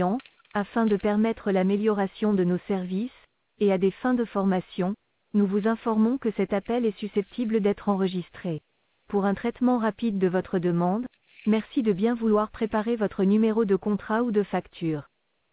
clients, afin de permettre l'amélioration de nos services, et à des fins de formation, nous vous informons que cet appel est susceptible d'être enregistré. Pour un traitement rapide de votre demande, merci de bien vouloir préparer votre numéro de contrat ou de facture.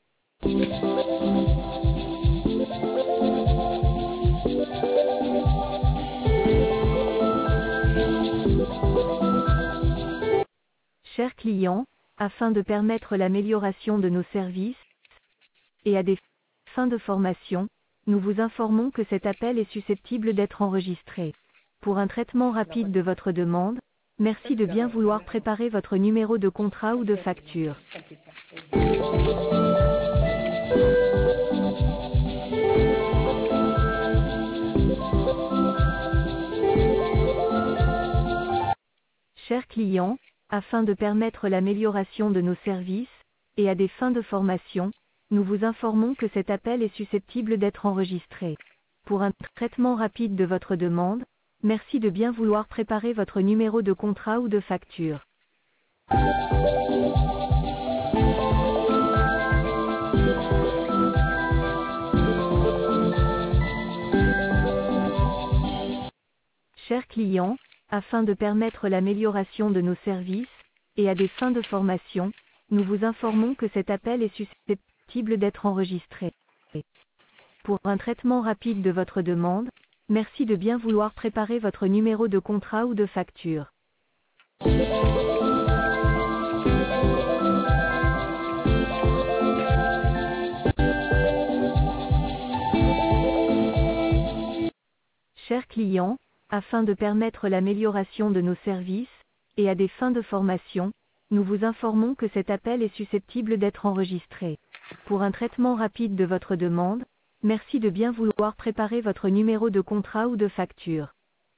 Chers clients, afin de permettre l'amélioration de nos services, et à des fins de formation, nous vous informons que cet appel est susceptible d'être enregistré. Pour un traitement rapide de votre demande, merci de bien vouloir préparer votre numéro de contrat ou de facture. Chers clients, afin de permettre l'amélioration de nos services, et à des fins de formation, nous vous informons que cet appel est susceptible d'être enregistré. Pour un traitement rapide de votre demande, merci de bien vouloir préparer votre numéro de contrat ou de facture. Chers clients, afin de permettre l'amélioration de nos services, et à des fins de formation, nous vous informons que cet appel est susceptible d'être enregistré. Pour un traitement rapide de votre demande, merci de bien vouloir préparer votre numéro de contrat ou de facture. Chers clients, afin de permettre l'amélioration de nos services, et à des fins de formation, nous vous informons que cet appel est susceptible d'être enregistré. Pour un traitement rapide de votre demande, merci de bien vouloir préparer votre numéro de contrat ou de facture.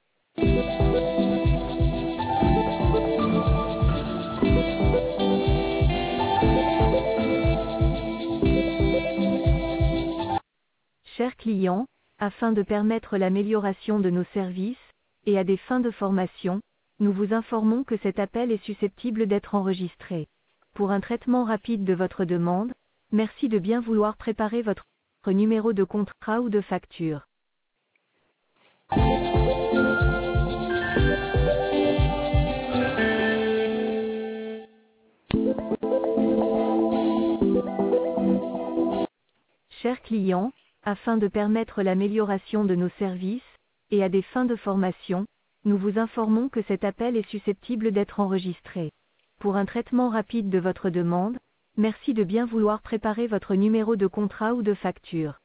Chers clients, afin de permettre l'amélioration de nos services, et à des fins de formation, nous vous informons que cet appel est susceptible d'être enregistré. Pour un traitement rapide de votre demande, merci de bien vouloir préparer votre numéro de contrat ou de facture. Chers clients, afin de permettre l'amélioration de nos services, et à des fins de formation, nous vous informons que cet appel est susceptible d'être enregistré. Pour un traitement rapide de votre demande, merci de bien vouloir préparer votre numéro de contrat ou de facture.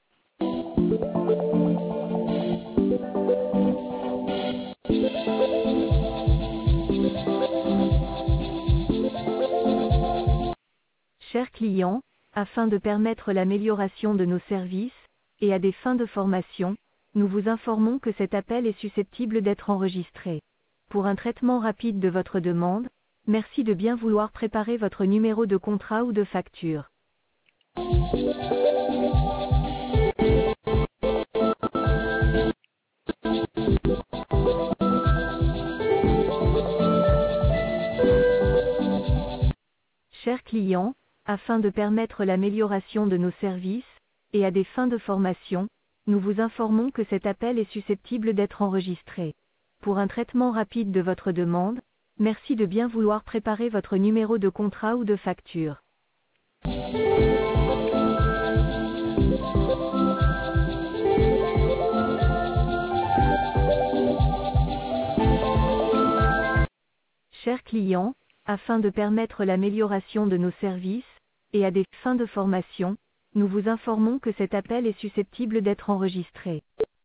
Chers clients, afin de permettre l'amélioration de nos services, et à des fins de formation, nous vous informons que cet appel est susceptible d'être enregistré. Pour un traitement rapide de votre demande, merci de bien vouloir préparer votre numéro de contrat ou de facture. Chers clients, afin de permettre l'amélioration de nos services, et à des fins de formation, nous vous informons que cet appel est susceptible d'être enregistré. Pour un traitement rapide de votre demande, merci de bien vouloir préparer votre numéro de contrat ou de facture. Chers clients, afin de permettre l'amélioration de nos services, et à des fins de formation, nous vous informons que cet appel est susceptible d'être enregistré.